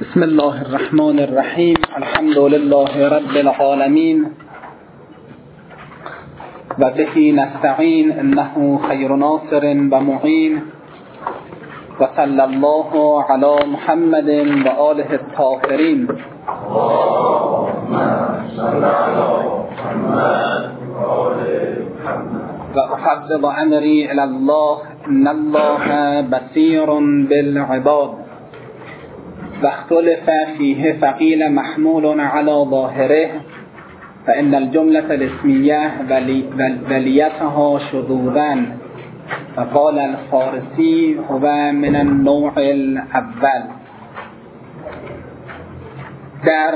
بسم الله الرحمن الرحیم. الحمد لله رب العالمین و به نستعین انه خیر ناصر و معین و صلی الله علی محمد و آله الطاهرین. و افوض امری الی الله ان الله بصیر بالعباد و اختلف فیه فقیل محمول علی ظاهره فإن الجملة الاسمیه ولیتها شذوذا فقال الفارسی هو من النوع الاول. در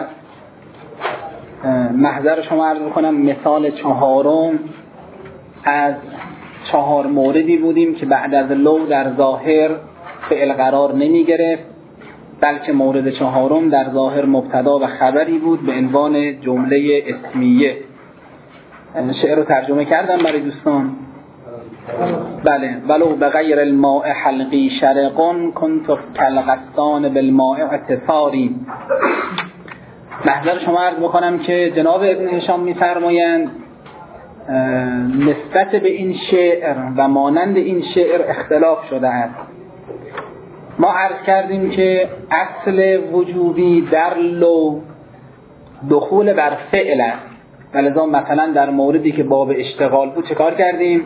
محضر شما عرض کنم مثال چهارم از 4 موردی بودیم که بعد از لو در ظاهر فعل قرار نمی گرفت، بلکه مورد چهارم در ظاهر مبتدا و خبری بود به عنوان جمله اسمیه. شعر رو ترجمه کردم برای دوستان. بله. ولو بغیر الماء حلقی شرقون کنت کالغصان بالماء اعتصاری. محضر شما عرض بکنم که جناب ابن هشام می‌فرمایند نسبت به این شعر و مانند این شعر اختلاف شده است. ما عرض کردیم که اصل وجوبی در لو دخول بر فعل است، ولذا مثلا در موردی که باب اشتغال بود چه کار کردیم؟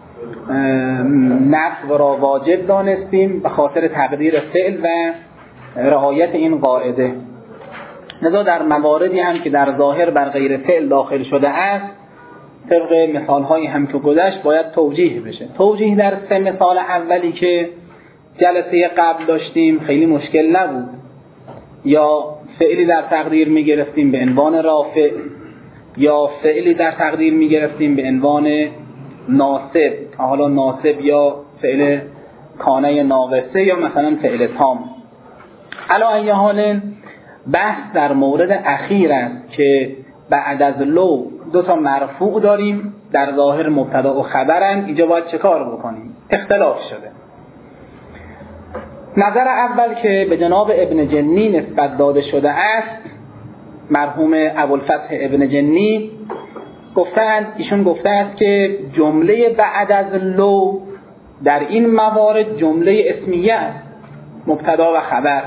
نصب را واجب دانستیم به خاطر تقدیر فعل و رعایت این قاعده. لذا در مواردی هم که در ظاهر بر غیر فعل داخل شده است، طبق مثال‌هایی هم که گذشت باید توجیه بشه. توجیه در 3 مثال اولی که جلسه قبل داشتیم خیلی مشکل نبود. یا فعلی در تقدیر می گرفتیم به عنوان رافع، یا فعلی در تقدیر می گرفتیم به عنوان ناصب، حالا ناصب یا فعل کانه ناقصه یا مثلا فعل تام. علا ای حال بحث در مورد اخیر است که بعد از لو 2 مرفوع داریم، در ظاهر مبتدا و خبرند. اینجا باید چه کار بکنیم؟ اختلاف شده. نظر اول که به جناب ابن جنی نسبت داده شده است، مرحوم ابوالفتح ابن جنی ایشون گفته است که جمله بعد از لو در این موارد جمله اسمیه است، مبتدا و خبر.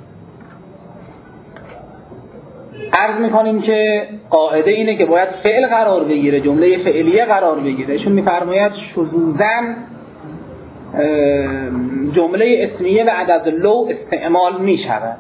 عرض میکنیم که قاعده اینه که باید فعل قرار بگیره، جمله فعلیه قرار بگیره. ایشون میفرماید شذوذاً جمله اسمیه بعد از لو استعمال می شود.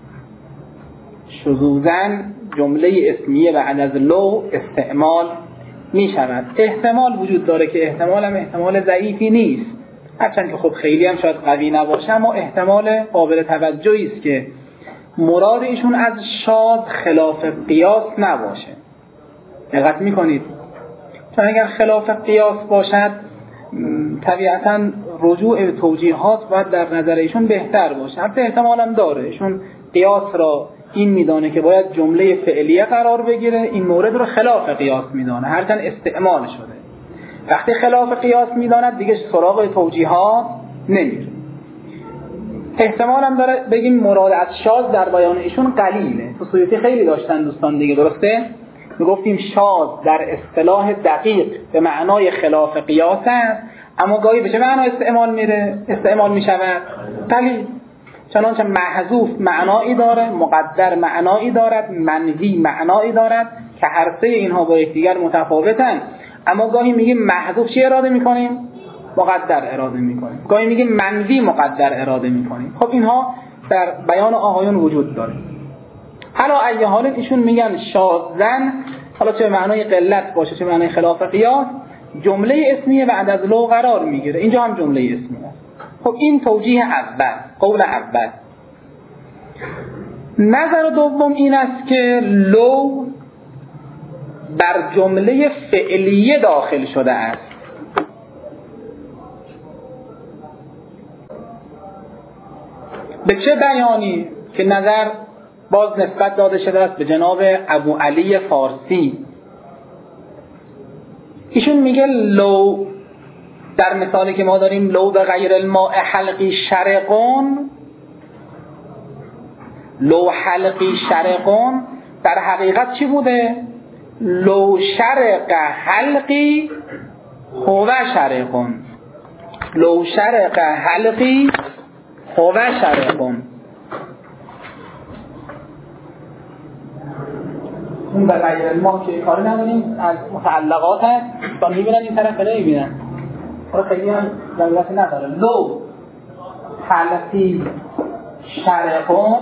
شذوذاً جمله اسمیه بعد از لو استعمال می شود. احتمال وجود داره که احتمال هم احتمال ضعیفی نیست، هرچند که خب خیلی هم شاید قوی نباشه، اما احتمال قابل توجهی است که مراد ایشون از شاذ خلاف قیاس نباشه. دقت میکنید؟ چون اگر خلاف قیاس باشد طبیعتاً رجوع به توجیهات باید در نظر ایشون بهتر باشه. البته احتمال هم داره، ایشون قیاس را این میدانه که باید جمله فعلیه قرار بگیره، این مورد رو خلاف قیاس میدانه، هرچند استعمال شده. وقتی خلاف قیاس میداند دیگه سراغ توجیهات نمیره. احتمال هم داره بگیم مراد از شاذ در بیان ایشون قلیله. تو سیوطی خیلی داشتن دوستان دیگه، درسته؟ میگفتیم شاذ در اصطلاح دقیق به معنای خلاف قیاس است، اما گاهی به چه معنا استعمال می شود؟ قلیل. چنانچه محذوف معنایی داره، مقدر معنایی دارد، منفی معنایی دارد که هر 3 اینها با یکدیگر متفاوتن، اما گاهی میگیم محذوف چی اراده میکنیم؟ مقدر اراده میکنیم. گاهی میگیم منفی مقدر اراده میکنیم. خب اینها در بیان آقایون وجود داره. حالا ای حال ایشون میگن شاذن، حالا چه معنای قلت باشه چه معنای خلاف قیاس، جمله اسمیه بعد از لو قرار میگیره. اینجا هم جمله اسمیه است. خب این توجیه اول، قول اول. نظر دوم این است که لو بر جمله فعلیه داخل شده است. به چه بیانی؟ که نظر باز نسبت داده شده است به جناب ابو علی فارسی. ایشون میگه لو در مثالی که ما داریم لو به غیر الماء حلقی شرقون، لو حلقی شرقون در حقیقت چی بوده؟ لو شرق حلقی هو شرقون. لو شرق حلقی هو شرقون. اون بقیه ما که کاری نداریم، از متعلقات هست تا میبینن این طرف بله میبینن خیلی هم ضرورتی نداره. لو حلقی شرقون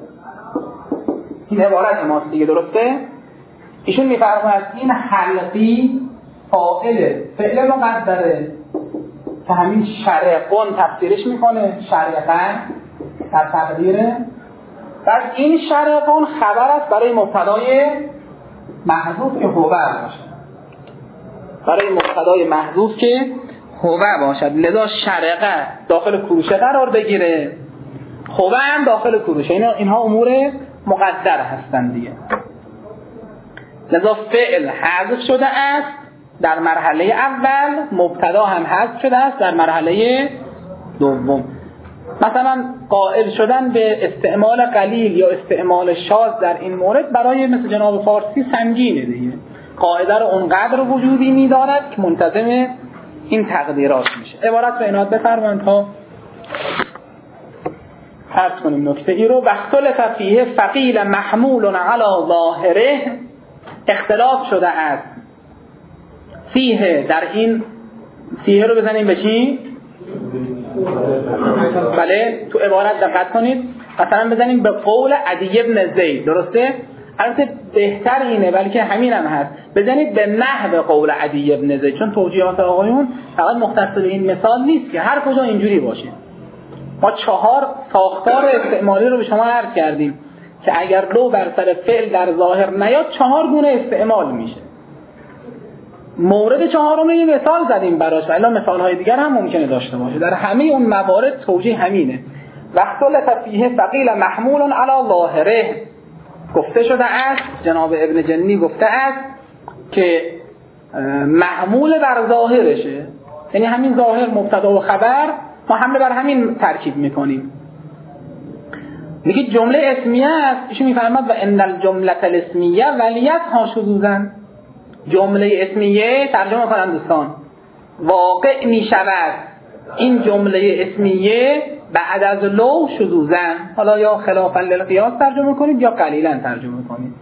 این عبارت ماست دیگه، درسته؟ ایشون میفرماید این حلقی فعل مقدره که همین شرقون تفسیرش میکنه شرقن در تقدیره. بعد این شرقون خبر است برای مبتدای محذوف که هو باشه، برای مبتدای محذوف که هو باشد. لذا شرقه داخل کروشه قرار بگیره، هو هم داخل کروشه. اینها امور مقدر هستند دیگه. لذا فعل حذف شده است در مرحله اول، مبتدا هم حذف شده است در مرحله دوم. مثلا قائل شدن به استعمال قلیل یا استعمال شاذ در این مورد برای مثل جناب فارسی سنگینه دیگه. قاعده رو اونقدر وجودی می‌دارد که منتظم این تقدیرات میشه. عبارت رو عنایت بفرمایید تا فرض کنیم نکته ای رو. واختلف فیه فقیل محمول علی ظاهره، اختلاف شده است فیه در این، فیه رو بزنیم به چی؟ بله تو عبارت دقت کنید، مثلا بزنیم به قول عدی بن زید، درسته؟ البته بهتر اینه بلکه همین هم هست بزنید به نحو قول عدی بن زید، چون توجیهات آقایون فقط مختص به این مثال نیست که هر کجا اینجوری باشه. ما 4 ساختار استعمالی رو به شما عرض کردیم که اگر لو بر سر فعل در ظاهر نیاد 4 گونه استعمال میشه. مورد 4 یه مثال زدیم براش و الا مثال‌های دیگر هم ممکنه داشته باشه. در همه اون موارد توجیه همینه. واختلف فیه فقیل محمول علی ظاهره، گفته شده است، جناب ابن جنی گفته است که محمول بر ظاهرشه، یعنی همین ظاهر مبتدا و خبر ما حمله بر همین ترکیب میکنیم. میگه جمله اسمیه است، ایشون میفرماد و ان الجمله الاسمیه ولیتها شذوذن. جمله اسمیه ترجمه کنن دوستان واقع میشود این جمله اسمیه بعد از لو شذوذن، حالا یا خلافا للقیاس ترجمه کنید یا قلیلا ترجمه کنید.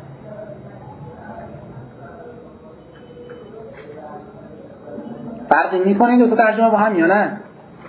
فرقی میکنید دو تا ترجمه با هم یا نه؟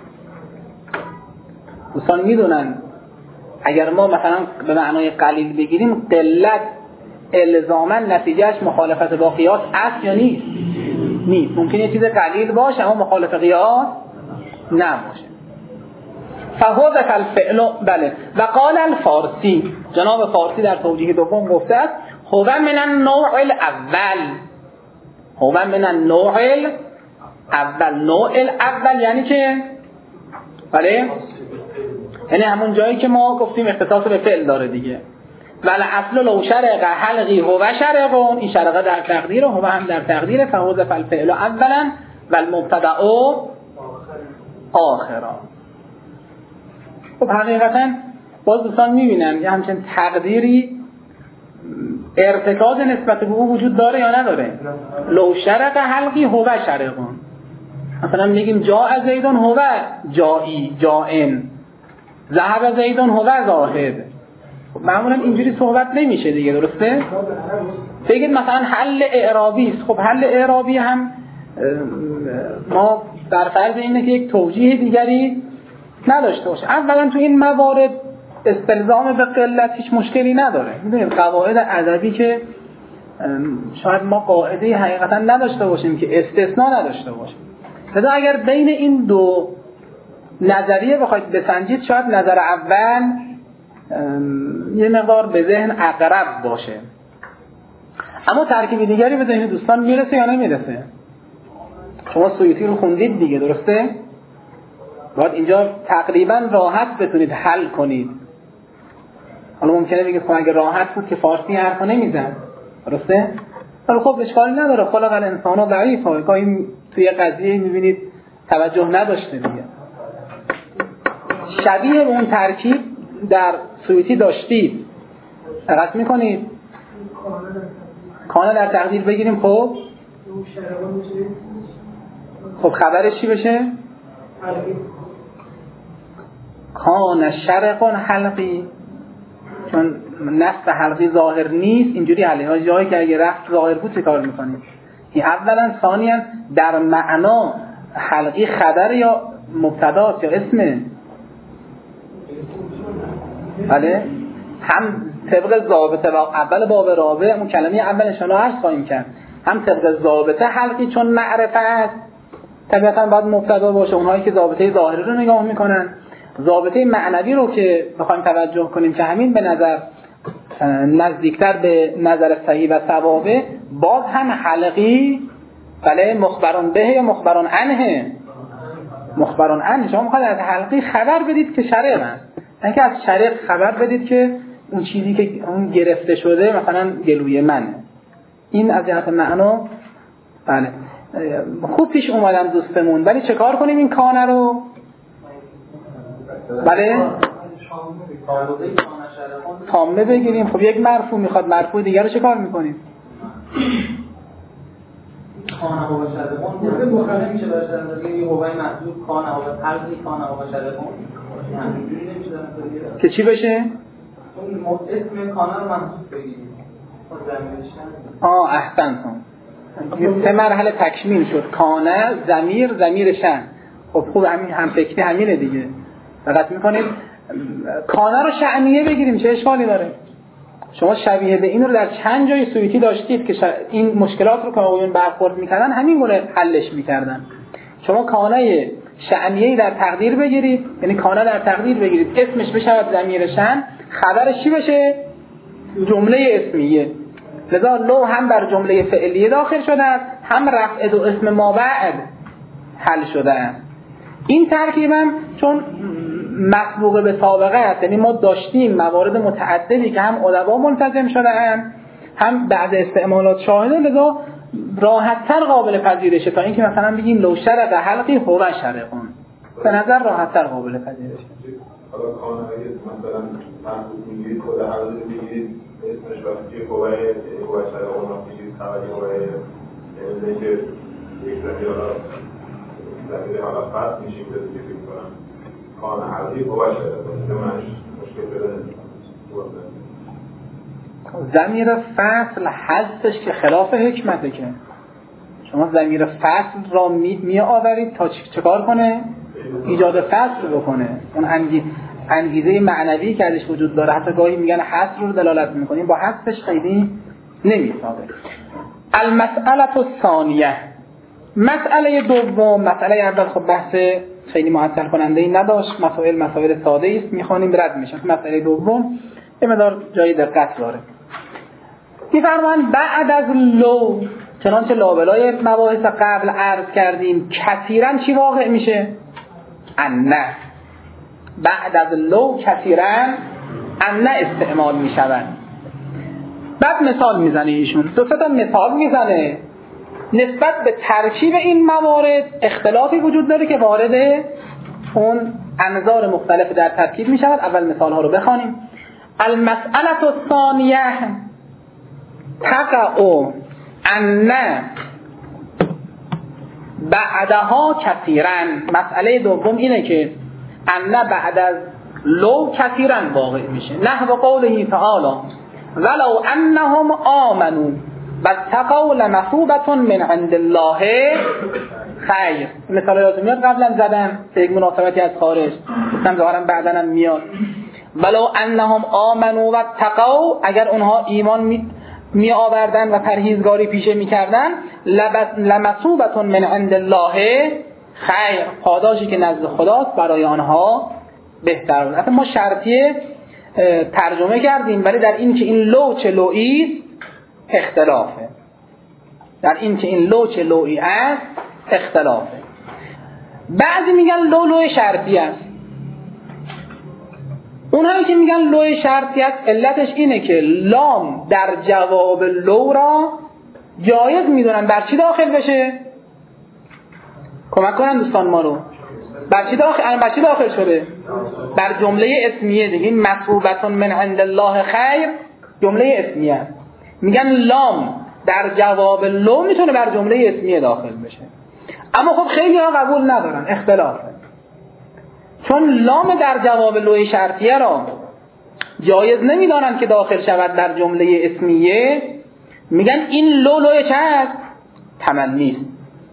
دوستان میدونن اگر ما مثلا به معنای قلیل بگیریم قلت الزاما نتیجهش مخالفت با قیاس است یا نیست؟ نیست. ممکنه یه چیز قلیل باشه اما مخالف قیاس نباشه. فحوذف الفعل بله. و قال الفارسی، جناب فارسی در توجیه دوم گفته است هو من النوع الاول. هو من النوع الاول. نوع الاول یعنی چه؟ بله؟ یعنی همون جایی که ما گفتیم اختصاص به فعل داره دیگه. ولی اصل لو شرق حلقی هو شرقون، این شرقه در تقدیر و هو هم در تقدیر. فحوذف الفعل اولا و المبتدا آخرا. خب حقیقتا باز دوستان میبینن یه همچین تقدیری ارتکاز نسبت به او وجود داره یا نداره؟ لو شرق حلقی هو شرقون، مثلا میگیم جاء زیدون هو جایی جائن، ذهب زیدون هو ذاهب. معمولا اینجوری صحبت نمیشه دیگه، درسته؟ بگید مثلا حل اعرابی است. خب حل اعرابی هم ما در فرض اینه که یک توجیه دیگری نداشته باشه. اولا تو این موارد استلزام به قلت هیچ مشکلی نداره. میدونید قواعد ادبی که شاید ما قاعده حقیقتا نداشته باشیم که استثناء نداشته باشیم. لذا اگر بین این دو نظریه بخواید بسنجید شاید نظر اول یه مقدار به ذهن اقرب باشه، اما ترکیب دیگری به ذهن دوستان میرسه یا نمیرسه؟ شما سیوطی رو خوندید دیگه، درسته؟ باید اینجا تقریبا راحت بتونید حل کنید. حالا ممکنه بگید خب اگه راحت بود که فارسی حرفا نمیزد، درسته؟ ولی خب اشکالی نداره، خلق الانسان ضعیفه، گاهی توی قضیه میبینید توجه نداشته دیگه. شبیه به اون ترکیب در سویتی داشتید دقت میکنید؟ کان در تقدیر بگیریم. خب خبرش چی بشه؟ کان شرقان حلقی، چون نصب حلقی ظاهر نیست اینجوری علیه جایی که اگه رفت ظاهر بود چه کار میکنید؟ این اولا. ثانیا در معنا حلقی خبر یا مبتداست یا اسمه؟ بله، هم طبق ضابطه اول باب رابع اون کلمه اولش رو عرض خواهیم کرد، هم طبق ضابطه حلقی چون معرفه است طبیعتا باید مبتدا باشه. اونهایی که ضابطه ظاهری رو نگاه میکنن، ضابطه معنوی رو که بخوایم توجه کنیم که همین به نظر نزدیکتر به نظر صحیح و صوابه، باز هم حلقی بله مخبرون به یا مخبرون عنه. مخبرون عنه، شما میخواید از حلقی خبر بدید که شرق است، اینکه از شرق خبر بدید که اون چیزی که اون گرفته شده مثلا گلوی منه. این از جهت معنا بله خوب پیش اومدن دوستمون. ولی چه کار کنیم این کانه رو؟ بله تامه بگیریم. خب یک مرفوع میخواد، مرفوع دیگر رو چه کار میکنیم؟ کانه و شرقون مخالف میشه باشه در یه قوای محدود کانه و قلبی کانه و شرقون همینجوری نمیشه در که چی بشه؟ اون اسم کانه رو محدود بگیریم. احسنتون. سه مرحله تکمیل شد. کانه، ضمیر شن. خب خوب همین هم فکری همینه دیگه. دقت میکنید کانه رو شأنیه بگیریم چه اشکالی داره؟ شما شبیه به این رو در چند جای سویتی داشتید که این مشکلات رو که آقایون برخورد میکردن همین گونه حلش میکردن. شما کانه شأنیه‌ای در تقدیر بگیرید، یعنی کانه در تقدیر بگیرید اسمش بشود ضمیر شن، خبرش چی بشه؟ جمله اسمیه. لذا لو هم بر جمله فعلیه داخل شده است، هم رفع دو اسم ما بعد حل شده است. این ترکیبم چون مسبوق به سابقه است، یعنی ما داشتیم موارد متعددی که هم ادبا ملتزم شده‌اند هم بعد استعمالات شاهده، لذا راحت‌تر قابل پذیرشه تا اینکه مثلا بگیم لو شرق حلقی هو شرقون. به نظر راحت‌تر قابل پذیرشه. حالا کانهای مثلا محبوب میگیرید خود حلقی بگیرید اسمش وقتی هو شرقون رو بگیرید خبری هو که یک زمیر حالا فرد میشیم که دیگه فکر کنم کان حلقی هو شرقون نمانش مشکل بده ضمیر فصل حذفش که خلاف حکمته که شما ضمیر فصل را می آورید تا چکار کنه؟ ایجاد فصل بکنه. اون انگیزه معنوی که ازش وجود داره، حتی گاهی میگن حصر رو دلالت میکنیم، با حذفش خیلی نمیسابه. المسئله الثانیه، مسئله دوم. مسئله اول خب بحث خیلی معطل کننده ای نداشت، مسائل ساده است، میخوانیم رد میشه. مسئله دوم یه مقدار جای دقت داره. می‌فرمایند بعد از لو، چنانچه لابلای مباحث قبل عرض کردیم، کثیرا چی واقع میشه؟ انه. بعد از لو کثیرا انه استعمال میشوند. بعد مثال میزنه ایشون، دو تا مثال میزنه نسبت به ترکیب این موارد. اختلافی وجود داره که وارد اون انظار مختلف در ترکیب میشود. اول مثال ها رو بخوانیم. المسئله الثانیه تقع ان بعدها کثیرا. مسئله دوم اینه که ان بعد از لو کثیرا واقع میشه. نحو قوله تعالی ولو انهم آمنوا واتقوا لمثوبة من عند الله خیر. مثال یادتون قبلا زدم به یک مناسبتی از خارج، گفتم ظاهرا بعداً میاد. ولو انهم آمنوا واتقوا، اگر اونها ایمان می آوردن و پرهیزگاری پیشه می کردن، لمثوبة من عند الله خیر، پاداشی که نزد خداست برای آنها بهتر بود. اصلا ما شرطیه ترجمه کردیم، ولی در این که این لو چه لویی اختلافه. در این که این لو چه لویی است اختلافه. بعضی میگن لو شرطی است. اونهایی که میگن لو شرطی است علتش اینه که لام در جواب لو را جایز میدونن بر چی داخل بشه؟ کمک کنن دوستان ما رو. بر چی داخل شده؟ بر جمله اسمیه دیگه. این مثوبتون من عند الله خیر جمله اسمیه است. میگن لام در جواب لو میتونه بر جمله اسمیه داخل بشه، اما خب خیلی ها قبول ندارن، اختلافه. چون لام در جواب لو شرطیه را جایز نمیدانن که داخل شود در جمله اسمیه، میگن این لوی چه هست؟ تمنی است.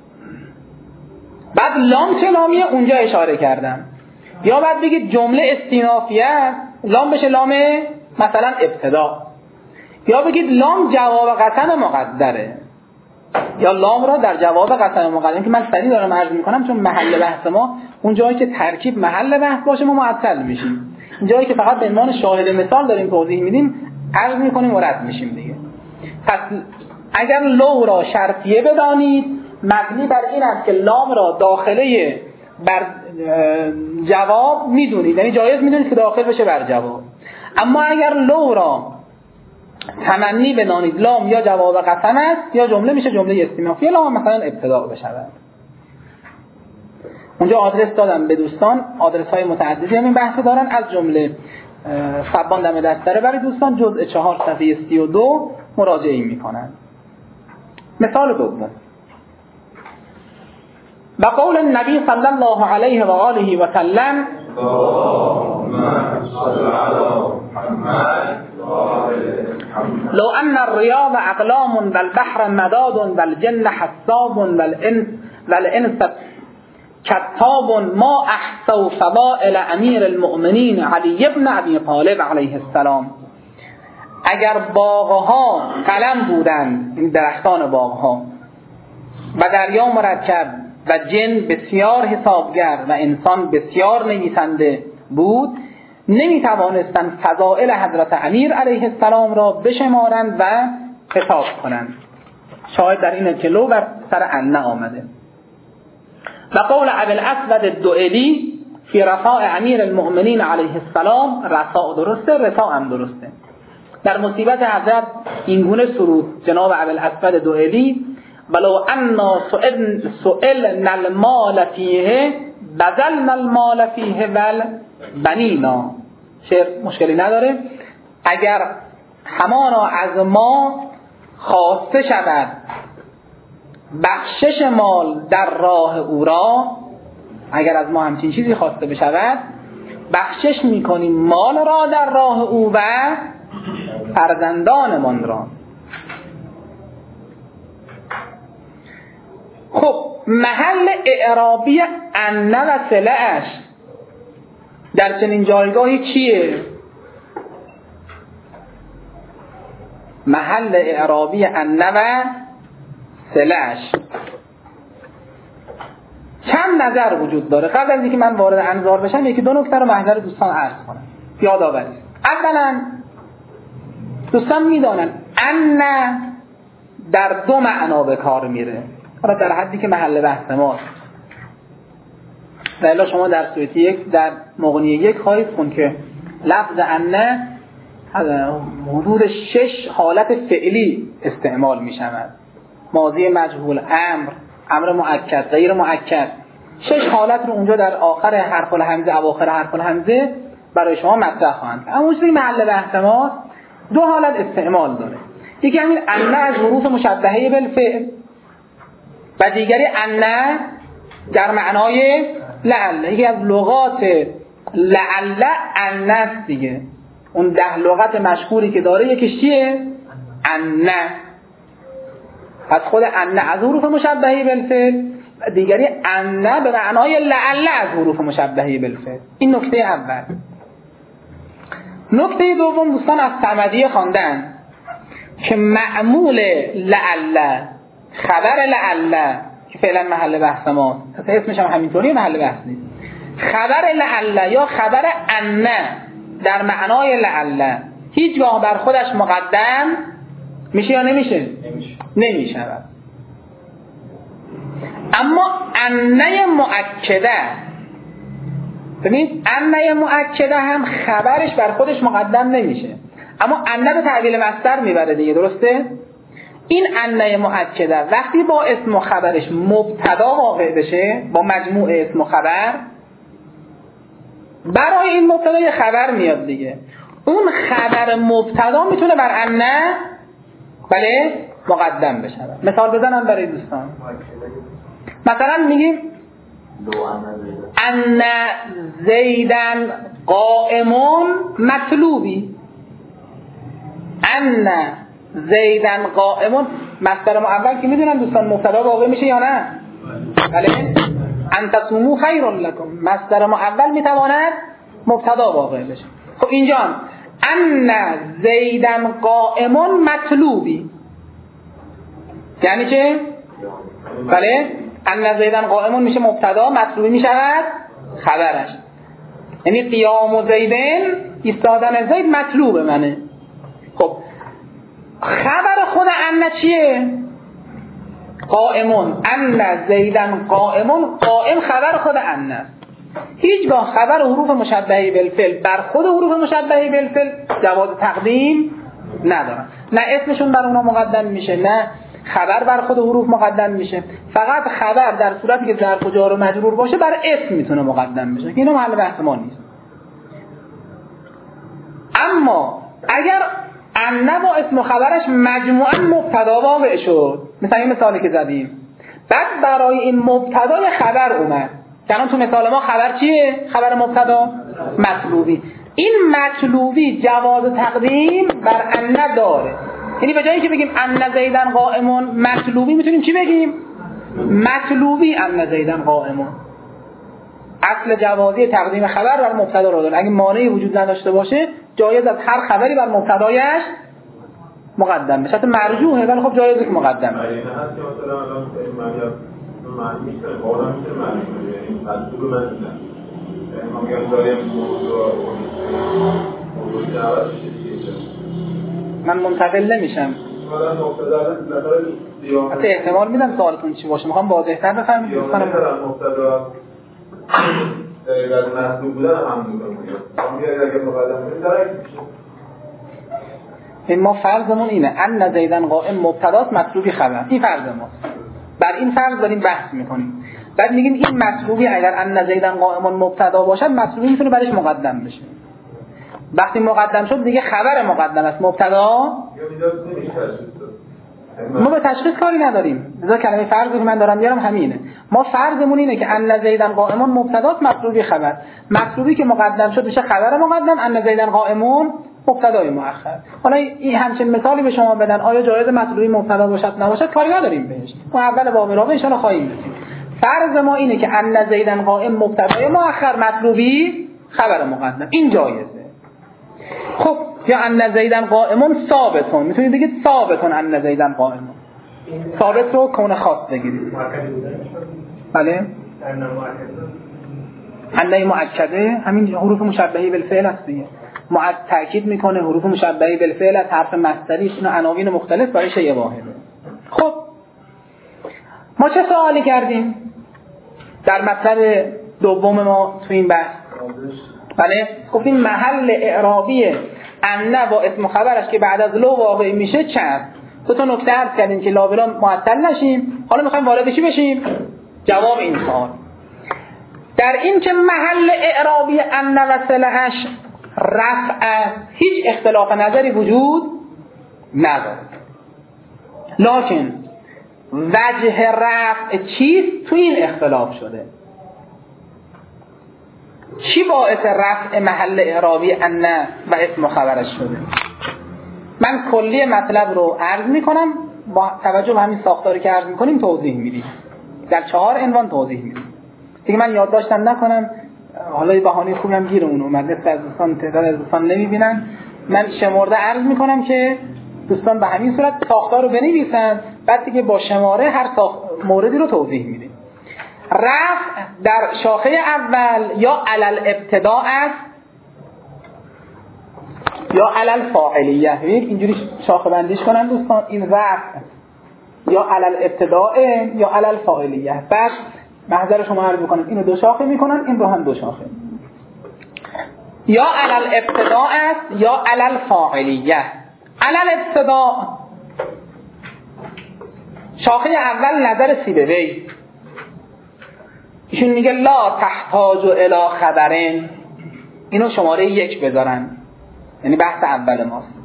بعد لام چه لامیه؟ اونجا اشاره کردم. یا بعد بگید جمله استینافیه است، لام بشه لام مثلا ابتدا. یا بگید لام جواب قسم مقدره، یا لام را در جواب قسم مقدره. که من سریع دارم عرض میکنم چون محل بحث ما اون جایی که ترکیب محل بحث باشه ما معطل میشیم. این جایی که فقط به عنوان شاهد مثال داریم توضیح میدیم عرض میکنیم و رد میشیم دیگه. پس اگر لو را شرطیه بدانید مبنی بر این است که لام را داخله بر جواب میدونید، یعنی جایز میدونید که داخل بشه بر جواب. اما اگر لو را تمنی بدانید لام یا جواب قسم است یا جمله میشه جمله استینافیه، لام مثلا ابتدا بشود. اونجا آدرس دادم به دوستان، آدرس های متعددی هم این بحث دارن، از جمله فبان دم دستره برای دوستان جزء 4 صفحه 32 مراجعه میکنن. مثال دوم و قول النبی صلی الله علیه و آله و سلم لو ان الرياض اقلام والبحر مداد والجن حساب والانس كتاب ما احصوا فضائل امیر المؤمنین علی ابن ابی طالب علیه السلام. اگر باغها قلم بودند، این درختان باغها، و دریا مرکب و جن بسیار حسابگر و انسان بسیار نویسنده بود، نمیتوانستند فضائل حضرت امیر علیه السلام را بشمارند و حساب کنند. شاهد در اینه که لو بر سر انه آمده. و قول ابی الاسود الدؤلی فی رفاع امیر المؤمنین علیه السلام، رفاع درسته، رفاع هم درسته. در مصیبت حضرت اینگونه سرود جناب ابی الاسود الدؤلی ولو انا سئلنا المال فیه بذلنا المال فیه والبنینا. شعر مشکلی نداره. اگر همانا از ما خواسته شود بخشش مال در راه او را، اگر از ما همچین چیزی خواسته بشود بخشش میکنیم مال را در راه او و فرزندانمان را. خب محل اعرابی ان و صله‌اش در چنین جایگاهی چیه؟ محل اعرابی ان و صله‌اش چند نظر وجود داره. قبل از اینکه من وارد انظار بشم یکی دو نکته رو محضر دوستان عرض کنم یادآوری. اولا دوستان میدانن ان در دو معنا به کار میره، حالا در حدی که محل بحث ماست. الا شما در سویت یک در مغنی یک خواهید خوند که لفظ ان حدود 6 حالت فعلی استعمال می شود. ماضی مجهول، امر مؤکد، غیر مؤکد. 6 حالت رو اونجا در آخر حرف الهمزه، اواخر حرف الهمزه برای شما مطرح خواهند. اما چیزی محل بحث ماست دو حالت استعمال داره. یکی همین ان از حروف مشبهه بالفعل و دیگری ان در معنای لعل. یکی از لغات لعل ان است دیگه. اون 10 لغت مشهوری که داره یکیش چیه؟ ان. پس خود ان از حروف مشبهه بالفعل و دیگری ان به معنای لعل از حروف مشبهه بالفعل. این نکته اول. نکته دوم دوستان از صمدی خواندن که معمول لعل، خبر لعل که فعلا محل بحث ماست، اسمش هم همینطوری محل بحث نیست، خبر لعل یا خبر ان در معنای لعل هیچگاه بر خودش مقدم میشه یا نمیشه؟ نمیشه. اما انه مؤکده، ببینید انه مؤکده هم خبرش بر خودش مقدم نمیشه، اما انه به تعبیل مصدر میبره دیگه، درسته؟ این انه مؤکده وقتی با اسم و خبرش مبتدا واقع بشه، با مجموع اسم و خبر برای این مبتدا یه خبر میاد دیگه. اون خبر مبتدا میتونه بر ان بله مقدم بشه. مثال بزنم برای دوستان. مثلا میگیم ان زیدن قائمون مطلوبی. ان زیدن قائمون مصدر اول که میدونن دوستان مبتدا واقع میشه یا نه؟ بله. ان تصوموا خیر لکم مصدر اول میتواند مبتدا واقع بشه. خب اینجا ان زیدن قائمون مطلوبی یعنی چه؟ بله ان زیدن قائمون میشه مبتدا، مطلوبی میشود خبرش. یعنی قیام و زیدن ایستادن زید مطلوب منه. خب خبر خود ان چیه؟ قائمون. ان زیدن قائمون، قائم خبر خود ان است. هیچگاه خبر حروف مشبهه بالفعل بر خود حروف مشبهه بالفعل جواز تقدیم ندارن. نه اسمشون بر اونا مقدم میشه، نه خبر بر خود حروف مقدم میشه. فقط خبر در صورتی که ظرف و جار و مجرور باشه بر اسم میتونه مقدم بشه. اینو محل بحث ما نیست. اما اگر ان با اسم و خبرش مجموعاً مبتدا واقع شد، مثلا این مثالی که زدیم، بعد برای این مبتدا خبر اومد. الان تو مثال ما خبر چیه؟ خبر مبتدا مطلوبی. این مطلوبی جواز تقدیم بر ان داره. یعنی به جایی که بگیم ان زیدن قائمون مطلوبی میتونیم چی بگیم؟ مطلوبی ان زیدن قائمون. اصل جوازی تقدیم خبر بر مبتدا رو داره. اگه مانعی وجود نداشته باشه جایز از هر خبری بر مبتدایش مقدم بشه. حتی مرجوحه ولی خب جایزه که مقدم بشه. این هست که مثلا الان معنی میشه قولا میشه معنی یعنی مطلوب من میدن ما میگم داریم موضوع جواب من منتقل نمیشم. حتی احتمال میدم سوالتون چی باشه. میخوام واضح‌تر بفهمید دوستانم. مبتدا در مطلوب بودن هم میگم اگه مقدم کنیم درک میشه. این ما فرضمون اینه ان زیدن قائم مبتداست مطلوبی خبر. این فرض ماست. بر این فرض داریم بحث میکنیم. بعد میگیم این مطلوبی اگر ان زیدن قائم مبتدا باشد مطلوبی میتونه برش مقدم بشه. وقتی مقدم شد دیگه خبر مقدم است، مبتدا ما به تشخیص کاری نداریم. لذا کلمه فرضی که من دارم میارم همینه. ما فرضمون اینه که ان زیدن قائمون مبتداست مطلوبی خبر. مطلوبی که مقدم شد میشه خبر مقدم، ان زیدن قائمون مبتدای مؤخر. حالا این همچین مثالی به شما بدن آیا جایز مطلوبی مبتدا باشد نباشد کاری نداریم بهش. ما اول باب راوی ان شاء الله خواهیم رسید. فرض ما اینه که ان زیدن قائم مبتدای مؤخر مطلوبی خبر مقدم. این جایزه. خب یا ان زیدن قائمون ثابتون، میتونید بگید ثابتون ان زیدن قائمون. ثابت رو کون خاص بگیرید. بله ان مؤکده همین حروف مشبهه بالفعل است دیگه. تأکید میکنه حروف مشبهه بالفعل از حرف مصدری، اینا عناوین مختلف برای شیء واحده. خب ما چه سوالی کردیم در مطلب دوم ما تو این بحث؟ بله گفتیم محل اعرابی ان با اسم خبرش که بعد از لو واقع میشه چند. دو تا نکته عرض کردیم که لا بلا معطل نشیم. حالا میخوایم وارد چی بشیم؟ جواب این سوال. در این که محل اعرابی ان و صلهش رفع هیچ اختلاف نظری وجود نداره، لکن وجه رفع چیست تو این اختلاف شده. چی باعث رفع محل اعرابی ان و اسم خبرش شده؟ من کلی مطلب رو عرض میکنم با توجه به همین ساختاری که عرض میکنیم توضیح میدیم. در 4 عنوان توضیح میدیم دیگه. من یادداشتم نکنم حالا بهانه خوبی هم گیر اون اومد. نصف از دوستان تعداد از دوستان نمیبینن. من شمرده عرض میکنم که دوستان به همین صورت ساختار رو بنویسن، بعد دیگه با شماره هر موردی رو توضیح میدیم. رفع در شاخه اول یا علل ابتدا است یا علل فاعلیه. ببینید اینجوری شاخه بندیش کنن دوستان. این رفع یا علل ابتدا یا علل فاعلیه. بعد محضر شما عرض میکنم اینو 2 شاخه میکنن، این رو هم 2 شاخه. یا علل ابتدا است یا علل فاعلیه. علل ابتدا شاخه اول نظر سیبوی، ایشون میگه لا تحتاج الی خبرن. اینو شماره 1 بذارن، یعنی بحث اول ماست.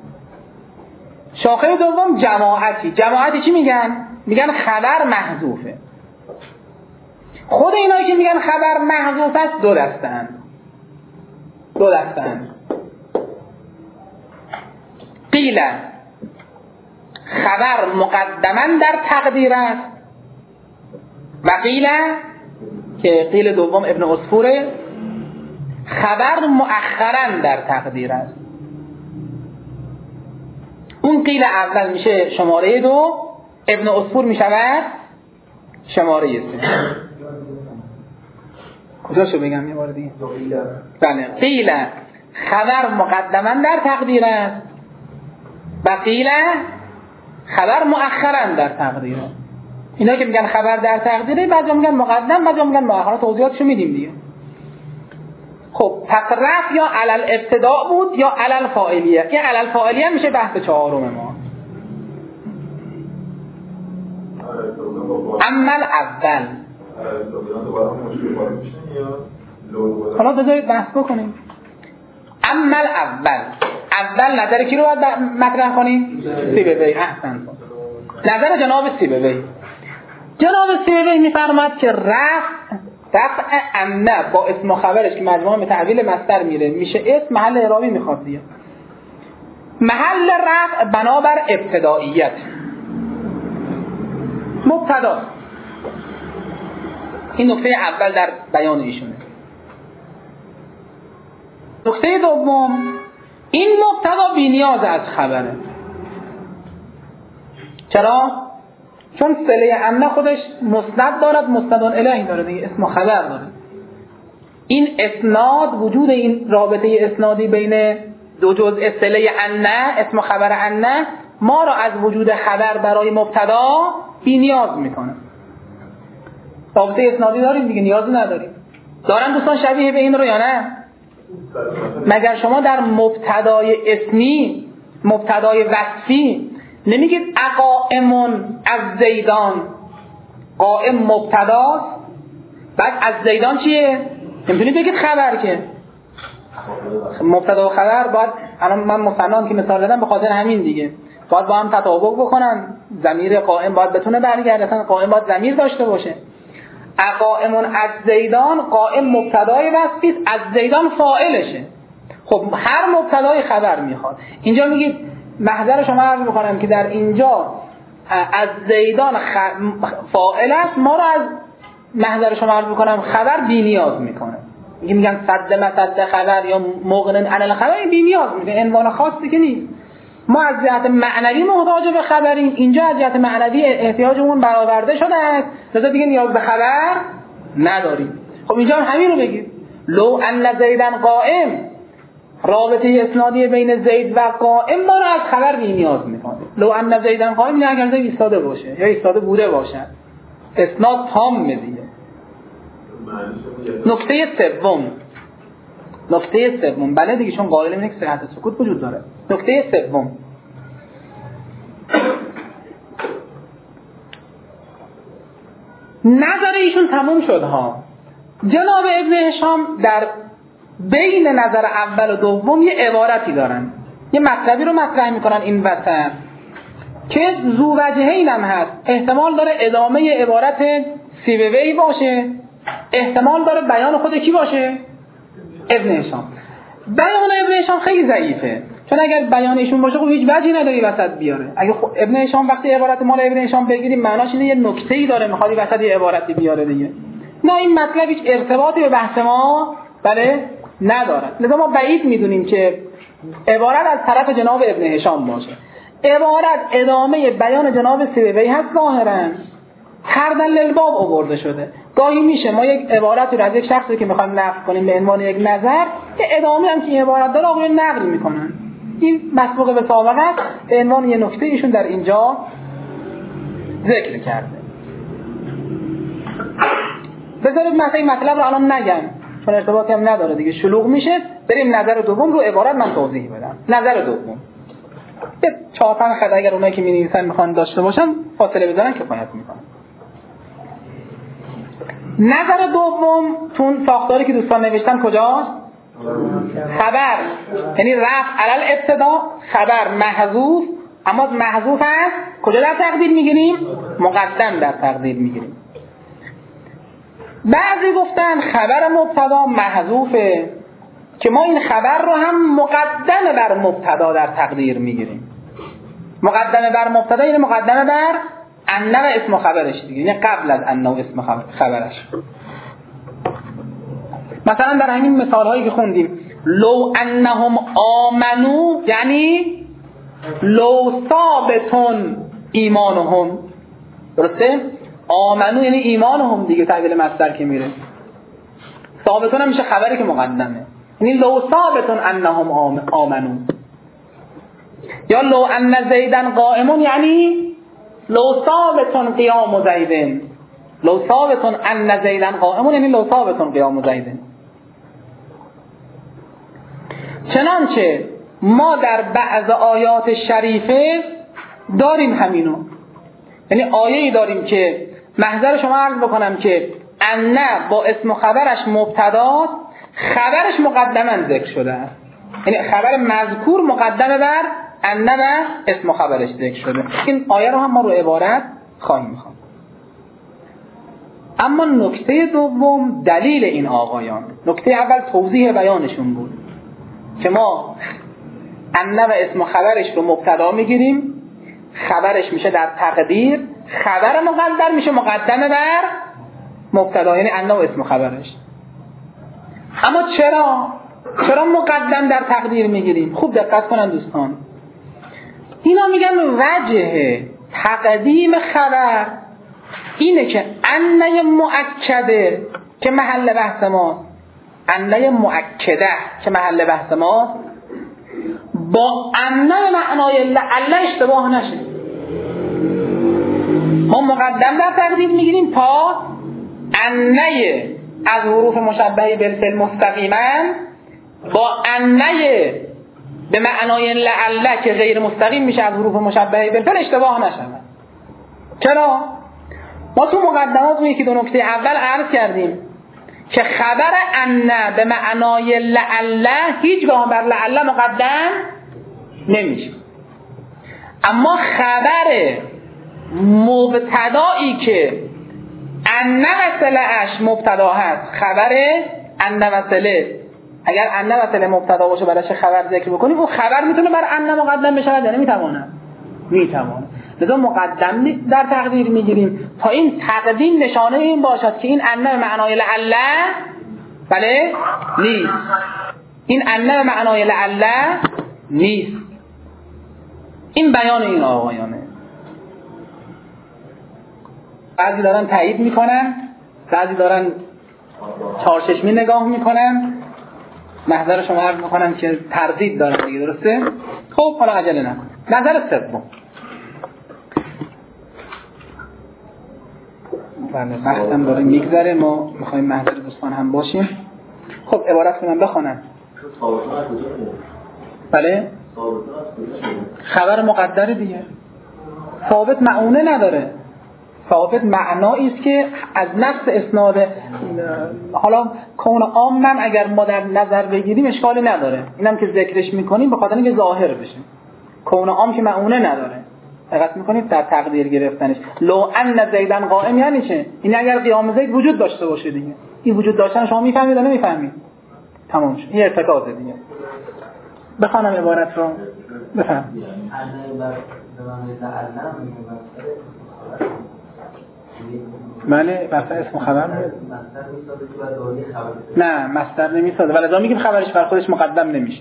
شاخه دوم جماعتی چی میگن؟ میگن خبر محذوفه. خود اینایی که میگن خبر محذوف است دو دسته‌اند. قیل خبر مقدما در تقدیر است و قیل که قیل دوم ابن عصفوره خبر مؤخرا در تقدیر است. اون قیل اول میشه شماره 2، ابن عصفور میشود شماره 3. کجا شو بگم یه بار دیگه؟ بله، قیل خبر مقدما در تقدیر است و قیل خبر مؤخرا در تقدیر است. اینا که میگن خبر در تقدیره، بعضی میگن مقدم، بعضی میگن مؤخر. توضیحاتشو میدیم دیگه. خب پس رفع یا علل ابتداء بود یا علل فاعلیه. این علل فاعلیه میشه بحث 4 ما. عمل اول حالا بذارید بحث بکنیم. عمل اول نظر کی رو باید مطرح کنیم؟ سیبوی. احسن. نظر جناب سیبوی. جناب سیبوی میفرماد که رفع امنه با اسم و خبرش که مجموعه به تعویل مصدر میره میشه اسم، محل اعرابی میخواد دیگه. محل رفع بنابر ابتداییت مبتدا. این نکته اول در بیان ایشونه. نکته دوم، این مبتدا بی‌نیاز از خبره. چرا؟ چون صله امنه خودش مسند دارد، مستندون الیه داره دیگه، اسم و خبر داره. این اسناد، وجود این رابطه اسنادی بین دو جزء صله امنه، اسم و خبر امنه، ما را از وجود خبر برای مبتدا بی‌نیاز میکنه. رابطه اسنادی داریم دیگه، نیازی نداریم. دارن دوستان شبیه به این رو یا نه؟ مگر شما در مبتدای اسمی، مبتدای وصفی نمیگید اقائمون از زیدان؟ قائم مبتداست، بعد از زیدان چیه؟ نمیتونید بگید خبر که. مبتدا و خبر باید، الان من مثلا که مثال زدم به خاطر همین دیگه، باید با هم تطابق بکنن. ضمیر قائم باید بتونه برگرده، اصلا قائم باید ضمیر داشته باشه. اقائمون از زیدان، قائم مبتدای وصفی است، از زیدان فاعلشه. خب هر مبتدای خبر میخواد. اینجا میگید، محضر شما عرض میکنم که در اینجا از زیدان فاعل است، ما رو از محضر شما عرض میکنم خبر بی نیاز میکنه. میگن صد مسد خبر یا مغنن عن الخبر، بی نیاز میکنه، عنوان خاصی که نیست. ما از جهت معنوی محتاج به خبریم، اینجا از جهت معنوی احتیاجمون برآورده شده است، لذا دیگه نیاز به خبر نداریم. خب اینجا هم همین رو بگید، لو ان زیدن قائم، رابطه اسنادی بین زید و قائم ما رو از خبر بی نیاز میکنه. لو ان زیدن قائم، نه اگر زید ایستاده باشه یا ایستاده بوده باشه، اسناد تام دیگه. نکته سوم، بله دیگه، چون قائل اینه که صحت سکوت وجود داره. نکته سوم، نظر ایشون تموم شد ها. جناب ابن هشام در بین نظر اول و دوم یه عبارتی دارن، یه مطلبی رو مطرح میکنن این وسط که ذو وجهین هم هست. احتمال داره ادامه عبارت سیبوی باشه، احتمال داره بیان خود کی باشه؟ ابن هشام. بیان ابن هشام خیلی ضعیفه، چون اگر بیان ایشون باشه خب هیچ وجهی نداره وسط بیاره. اگه ابن هشام وقتی عبارت مال ابن هشام بگیریم معناش اینه یه نکته‌ای داره میخواد وسط یه عبارتی بیاره دیگه. نه، این مطلب هیچ ارتباطی به بحث ما بله نداره. لذا ما بعید میدونیم که عبارت از طرف جناب ابن هشام باشه. عبارت ادامه بیان جناب سیبوی هست، ظاهراً تردن للباب آورده شده. گاهی میشه ما یک عبارتی رو از یک شخصی که میخوایم نقل کنیم به عنوان یک نظر، که ادامه هم که این عبارت داره آقای نقل میکنن. این مسبوق به سابقه است، به عنوان یه نکته ایشون در اینجا ذکر کرده. بذارید مثلا این مطلب رو الان نگم چون ارتباطی هم نداره دیگه، شلوغ میشه. بریم نظر دوم رو عبارت من توضیح بدم. نظر دوم یه 4-5 خط اگر اونایی که می‌نویسن میخوان داشته باشن فاصله بذارن کفایت میکنه. نظر دوم چون ساختاری که دوستان نوشتن کجاست؟ خبر یعنی رفع علل ابتدا، خبر محذوف، اما محذوف است کجا در تقدیر میگیریم؟ مقدم در تقدیر میگیریم. بعضی گفتن خبر مبتدا محذوفه که ما این خبر رو هم مقدم بر مبتدا در تقدیر میگیریم. مقدم بر مبتدا یعنی مقدم بر ان و اسم خبرش دیگه، یعنی قبل از ان و اسم خبرش. مثلا در همین مثال هایی که خوندیم لو انهم آمنو یعنی لو ثابتون ایمانهم، درسته؟ آمنو یعنی ایمانهم دیگه، تعبیر مصدر که میره. ثابتون هم میشه خبری که مقدمه، یعنی لو ثابتون انهم آمنو. یا لو ان زیدن قائمون یعنی لو ثابتون قیام زیدن. لو ثابتون ان زیدن قائمون یعنی لو ثابتون قیام زیدن. چنانچه ما در بعض آیات شریفه داریم همینو، یعنی آیه‌ای داریم که محضر شما عرض بکنم که ان با اسم و خبرش مبتدا، خبرش مقدما ذکر شده است، یعنی خبر مذکور مقدمه بر ان و اسم و خبرش ذکر شده. این آیه رو هم ما رو عبارت خواهیم خوند. اما نکته دوم دلیل این آقایان، نکته اول توضیح بیانشون بود که ما ان و اسم و خبرش رو مبتدا میگیریم، خبرش میشه در تقدیر، خبر مقدر میشه مقدمه بر مبتدا، یعنی ان و اسم و خبرش. اما چرا مقدم در تقدیر میگیریم؟ خوب دقت کنن دوستان، اینا میگن وجه تقدیم خبر اینه که انه مؤکده که محل بحث ماست، انه مؤکده که محل بحث ماست با انه معنای لعل اشتباه نشه. ما مقدم در تقدیر میگیریم تا انه از حروف مشبهه بالفعل مستقیما با انه به معنای لعل که غیر مستقیم میشه از حروف مشبهه بالفعل اشتباه نشه. چرا؟ ما تو مقدمات یکی دو نکته اول عرض کردیم که خبر ان به معنای لعل هیچگاه بر لعل مقدم نمیشه، اما خبر مبتدایی که ان وصله اش مبتدا هست، خبر ان وصله اگر ان وصله مبتدا باشه براش خبر ذکر بکنیم، اون خبر میتونه بر ان مقدم بشه یا نمیتونه؟ میتونه. لذا مقدم در تقدیر میگیریم تا این تقدیم نشانه این باشد که این ان به معنای لعل بله نیست، این ان به معنای لعل نیست. این بیان این آقایانه. بعضی دارن تایید میکنن، بعضی دارن چارچشمی نگاه میکنن. محضر شما عرض میکنم که تردید دارن دیگه، درسته؟ خب حالا عجله نکن. نظر سوم، بله وقتم داره میگذره، ما میخوایم محضر دوستان هم باشیم. خب عبارت رو من بخونم. بله خبر مقدر دیگه، ثابت معونه نداره، ثابت معنایی است که از نفس اسناد. حالا کون عامم اگر ما در نظر بگیریم اشکالی نداره، اینم که ذکرش میکنیم به خاطر اینکه ظاهر بشه. کون عام که معونه نداره، دقت میکنید در تقدیر گرفتنش. لو ان زیدن قائم یعنی چه؟ این اگر قیام زید وجود داشته باشه دیگه، این وجود داشتن شما میفهمید یا نمیفهمید؟ تمام شد، این ارتکاز دیگه. بخوانم عبارت رو بفهم. بله مصدر اسم خبر میاد. نه مصدر نمیسازه، ولی لازم میگیم خبرش بر خودش مقدم نمیشه.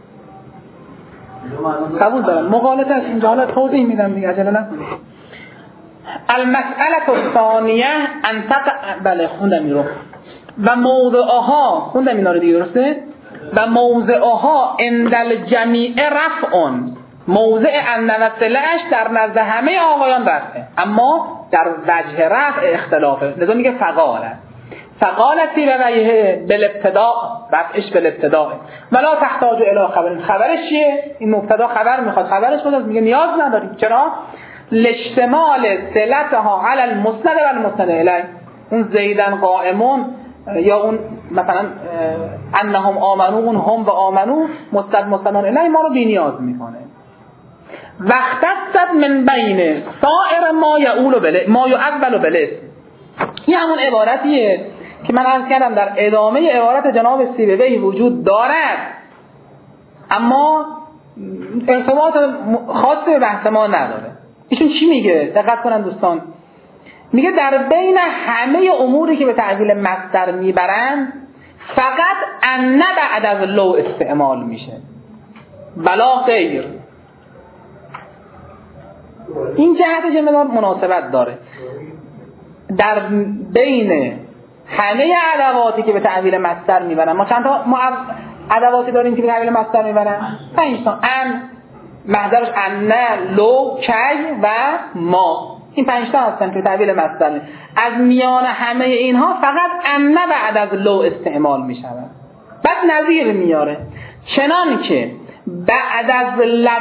قبول دارم، مغالطه است اینجا، حالا توضیح میدم دیگه، عجله نکنید. المسئله الثانیه بله خوندم این رو. و موضعها، خوندم اینا رو دیگه، درسته؟ و موضعها عند الجمیع رفع، موضع ان وصله‌اش در نزد همه آقایان رفعه، اما در وجه رفع اختلافه. لذا میگه فقالتی به وجه بالابتداء، رفعش بالابتداء ولا تحتاج الی خبر. خبرش چیه؟ این مبتدا خبر میخواد، خبرش بود، میگه نیاز نداریم. چرا؟ لاشتمال صلتها علی المسند و المسند الیه. اون زیدن قائمون یا اون مثلا انهم آمنو، اون هم و آمنو مستدان الی ما رو بی‌نیاز میکنه. وقتصت من بین سائر ما یعول ما یعول بالاسم. این همون عبارتیه که من عرض کردم در ادامه عبارت جناب سیبوی وجود دارد، اما ارتباط خاص به بحث ما نداره. ایشون چی میگه؟ دقت کنن دوستان. میگه در بین همه اموری که به تعویل مصدر میبرن فقط ان بعد از لو استعمال میشه، بلا غیر. این جهت جمله مناسبت داره. در بین همه ادواتی که به تعویل مصدر میبرن، ما چند تا ادواتی داریم که به تعویل مصدر میبرن؟ 5 تا. ان مصدرش ان، لو، کی و ما. این 5 تا هستن که تعویل مصدر میبرن. از میان همه اینها فقط ان بعد از لو استعمال میشود. بعد نظیر میاره، چنان که بعد از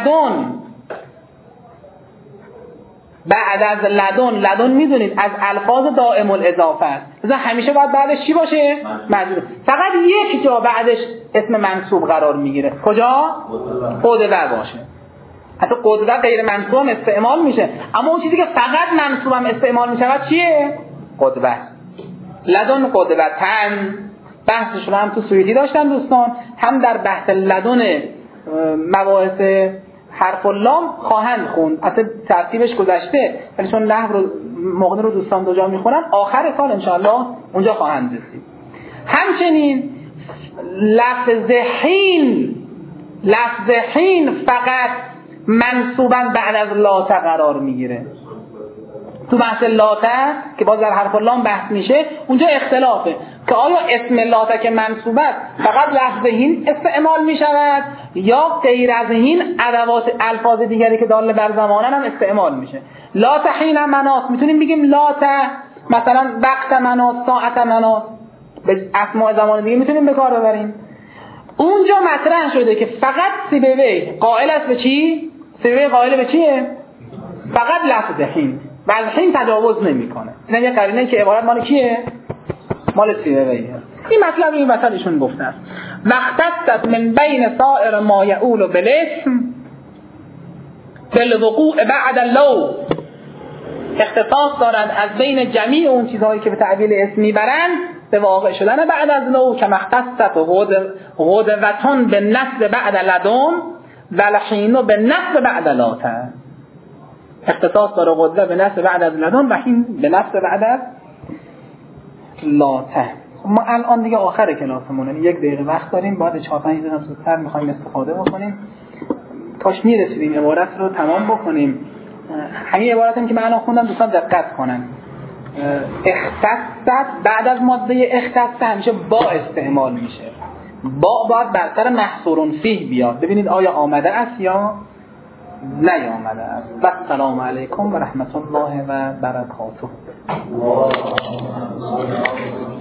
لدن میدونید از الفاظ دائم الاضافه است، مثلا همیشه باید بعدش چی باشه؟ مجرور. فقط یک جا بعدش اسم منصوب قرار میگیره. کجا؟ قدوه باشه. حتی قدوه غیر منصوب استعمال میشه، اما اون چیزی که فقط منصوب هم استعمال میشه چیه؟ قدوه است. لدن قدوتن بحثش رو هم تو سویدی داشتن دوستان، هم در بحث لدن مباحث حرف اللام خواهند خوند. اصلا ترتیبش گذشته ولی چون نحو رو مغنی رو دوستان دو جا میخونن آخر سال انشاءالله اونجا خواهند رسید. همچنین لفظ حین فقط منصوبا بعد از لاته قرار میگیره. تو بحث لاته که باز در حرف اللام بحث میشه اونجا اختلافه که آیا اسم لاته که منصوب است فقط لفظ حین استعمال میشود یا غیر از حین ادوات الفاظ دیگری که دال بر زمانن هم استعمال میشه. لاته حین مناس میتونیم بگیم لاته مثلا وقت مناس، ساعت مناس، به اسماء زمان دیگه میتونیم به کار ببریم. اونجا مطرح شده که فقط سیبوی قائل است به چی؟ سیبوی قائل به چیه؟ فقط لفظ حین و از حین تجاوز نمیکنه. این یه قرینه که عبارت مال کیه؟ مال سیبویه. این مطلب این وسط ایشون گفته است. وقتصت من بین سائر ما یعول بالاسم بالوقوع بعد اللو. اختصاص دارد از بین جمیع اون چیزهایی که به تعبیل اسم میبرند به واقع شدن بعد از لو، که مختصت غدوتون به نصب بعد لدن و لحین به نصب بعد لاته. اختصاص داره غدوه به نصب بعد از لدن و حین به نصب بعد از لاته. ما الان دیگه آخر کلاسمونه، 1 دقیقه وقت داریم، بعد 4-5 دقیقه زودتر میخوایم استفاده بکنیم. کاش میرسیدیم عبارت رو تمام بکنیم. همین عبارت هم که من الان خوندم دوستان دقت کنن. اختصت بعد از ماده اختص همیشه با استعمال میشه. با باید بر سر محصورون فیه بیاد. ببینید آیا آمده است یا نیامده است. و السلام علیکم و رحمت الله و برکاته.